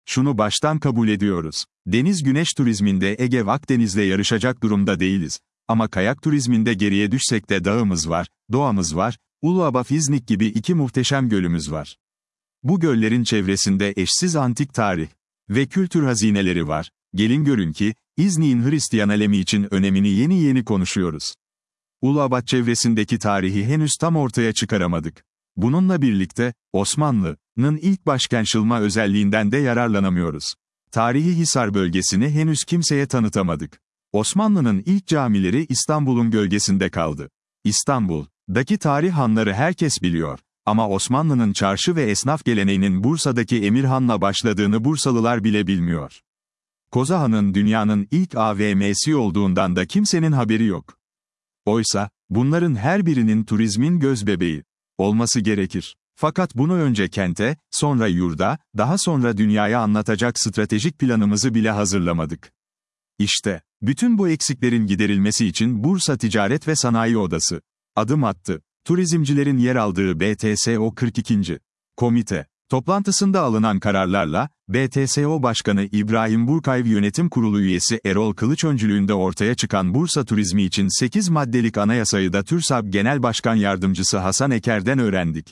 şunu baştan kabul ediyoruz. Deniz güneş turizminde Ege ve Akdeniz'le yarışacak durumda değiliz. Ama kayak turizminde geriye düşsek de dağımız var, doğamız var, Uluabaf İznik gibi iki muhteşem gölümüz var. Bu göllerin çevresinde eşsiz antik tarih ve kültür hazineleri var. Gelin görün ki, İznik'in Hristiyan alemi için önemini yeni konuşuyoruz. Uluabat çevresindeki tarihi henüz tam ortaya çıkaramadık. Bununla birlikte, Osmanlı'nın ilk başkenşılma özelliğinden de yararlanamıyoruz. Tarihi Hisar bölgesini henüz kimseye tanıtamadık. Osmanlı'nın ilk camileri İstanbul'un gölgesinde kaldı. İstanbul'daki tarih hanları herkes biliyor. Ama Osmanlı'nın çarşı ve esnaf geleneğinin Bursa'daki Emirhan'la başladığını Bursalılar bile bilmiyor. Kozahan'ın dünyanın ilk AVM'si olduğundan da kimsenin haberi yok. Oysa, bunların her birinin turizmin gözbebeği olması gerekir. Fakat bunu önce kente, sonra yurda, daha sonra dünyaya anlatacak stratejik planımızı bile hazırlamadık. İşte, bütün bu eksiklerin giderilmesi için Bursa Ticaret ve Sanayi Odası adım attı. Turizmcilerin yer aldığı BTSO 42. Komite toplantısında alınan kararlarla, BTSO Başkanı İbrahim Burkay ve Yönetim Kurulu üyesi Erol Kılıç öncülüğünde ortaya çıkan Bursa turizmi için 8 maddelik anayasayı da TÜRSAB Genel Başkan Yardımcısı Hasan Eker'den öğrendik.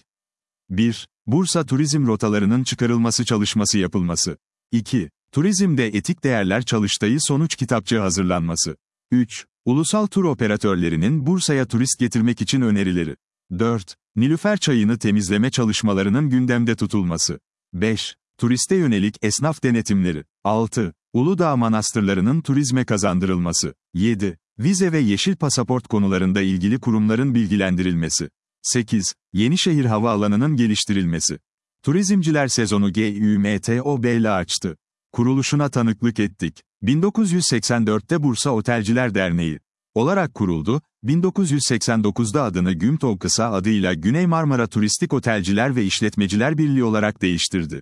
1. Bursa turizm rotalarının çıkarılması çalışması yapılması. 2. Turizmde etik değerler çalıştayı sonuç kitapçığı hazırlanması. 3. Ulusal tur operatörlerinin Bursa'ya turist getirmek için önerileri. 4. Nilüfer çayını temizleme çalışmalarının gündemde tutulması. 5. Turiste yönelik esnaf denetimleri. 6. Uludağ manastırlarının turizme kazandırılması. 7. Vize ve yeşil pasaport konularında ilgili kurumların bilgilendirilmesi. 8. Yenişehir Havaalanı'nın geliştirilmesi. Turizmciler sezonu GÜMTOB ile açtı. Kuruluşuna tanıklık ettik. 1984'te Bursa Otelciler Derneği olarak kuruldu, 1989'da adını GÜMTO kısa adıyla Güney Marmara Turistik Otelciler ve İşletmeciler Birliği olarak değiştirdi.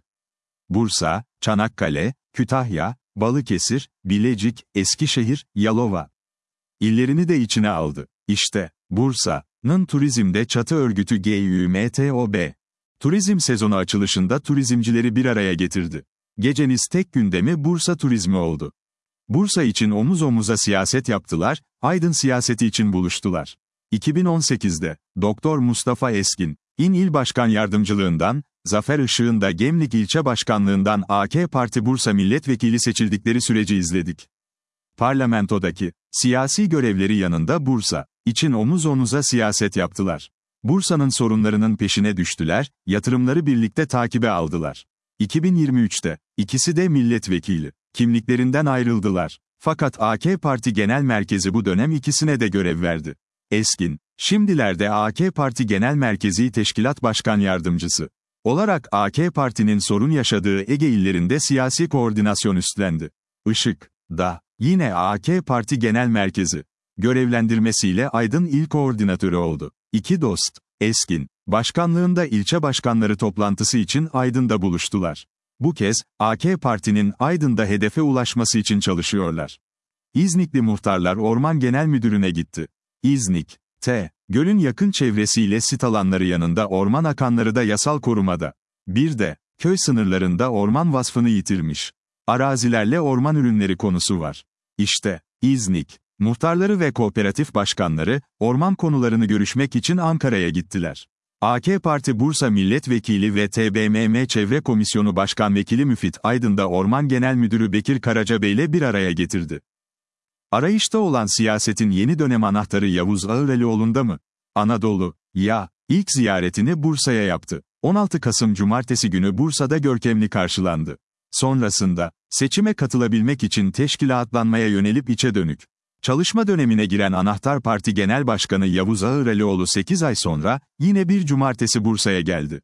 Bursa, Çanakkale, Kütahya, Balıkesir, Bilecik, Eskişehir, Yalova illerini de içine aldı. İşte, Bursa'nın turizmde çatı örgütü GÜMTOB. Turizm sezonu açılışında turizmcileri bir araya getirdi. Gecenin tek gündemi Bursa turizmi oldu. Bursa için omuz omuza siyaset yaptılar, Aydın siyaseti için buluştular. 2018'de, Doktor Mustafa Eskin, İl Başkan Yardımcılığından, Zafer Işık'ın da Gemlik İlçe Başkanlığından AK Parti Bursa Milletvekili seçildikleri süreci izledik. Parlamentodaki siyasi görevleri yanında Bursa için omuz omuza siyaset yaptılar. Bursa'nın sorunlarının peşine düştüler, yatırımları birlikte takibe aldılar. 2023'te, ikisi de milletvekili kimliklerinden ayrıldılar. Fakat AK Parti Genel Merkezi bu dönem ikisine de görev verdi. Eskin, şimdilerde AK Parti Genel Merkezi Teşkilat Başkan Yardımcısı olarak AK Parti'nin sorun yaşadığı Ege illerinde siyasi koordinasyon üstlendi. Işık, da, yine AK Parti Genel Merkezi görevlendirmesiyle Aydın İl Koordinatörü oldu. İki dost, Eskin, başkanlığında ilçe başkanları toplantısı için Aydın'da buluştular. Bu kez, AK Parti'nin Aydın'da hedefe ulaşması için çalışıyorlar. İznikli muhtarlar Orman Genel Müdürü'ne gitti. İznik, gölün yakın çevresiyle sit alanları yanında orman akanları da yasal korumada. Bir de, köy sınırlarında orman vasfını yitirmiş arazilerle orman ürünleri konusu var. İşte, İznik, muhtarları ve kooperatif başkanları, orman konularını görüşmek için Ankara'ya gittiler. AK Parti Bursa Milletvekili ve TBMM Çevre Komisyonu Başkan Vekili Müfit Aydın'da Orman Genel Müdürü Bekir Karacabey ile bir araya getirdi. Arayışta olan siyasetin yeni dönem anahtarı Yavuz Ağıralioğlu'nda mı? Anadolu, ilk ziyaretini Bursa'ya yaptı. 16 Kasım Cumartesi günü Bursa'da görkemli karşılandı. Sonrasında, seçime katılabilmek için teşkilatlanmaya yönelip içe dönük çalışma dönemine giren Anahtar Parti Genel Başkanı Yavuz Ağıralioğlu 8 ay sonra, yine bir cumartesi Bursa'ya geldi.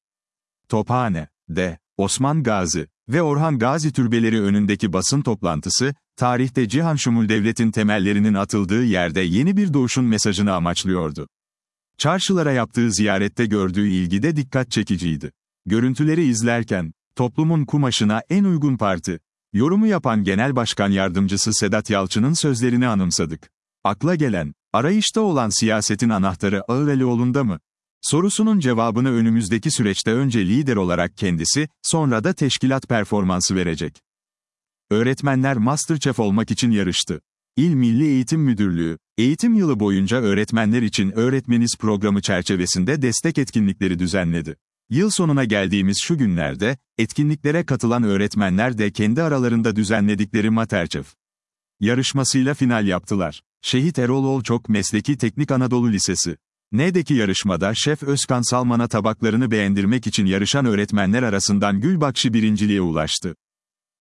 Tophane'de, Osman Gazi ve Orhan Gazi türbeleri önündeki basın toplantısı, tarihte Cihan Şumul Devlet'in temellerinin atıldığı yerde yeni bir doğuşun mesajını amaçlıyordu. Çarşılara yaptığı ziyarette gördüğü ilgi de dikkat çekiciydi. Görüntüleri izlerken, toplumun kumaşına en uygun parti yorumu yapan Genel Başkan Yardımcısı Sedat Yalçın'ın sözlerini anımsadık. Akla gelen, arayışta olan siyasetin anahtarı Ağıralioğlu'nda mı? Sorusunun cevabını önümüzdeki süreçte önce lider olarak kendisi, sonra da teşkilat performansı verecek. Öğretmenler MasterChef olmak için yarıştı. İl Milli Eğitim Müdürlüğü, eğitim yılı boyunca öğretmenler için Öğretmeniz programı çerçevesinde destek etkinlikleri düzenledi. Yıl sonuna geldiğimiz şu günlerde, etkinliklere katılan öğretmenler de kendi aralarında düzenledikleri MasterChef yarışmasıyla final yaptılar. Şehit Erol Olçok Mesleki Teknik Anadolu Lisesi. N'deki yarışmada Şef Özkan Salman'a tabaklarını beğendirmek için yarışan öğretmenler arasından Gülbakşi birinciliğe ulaştı.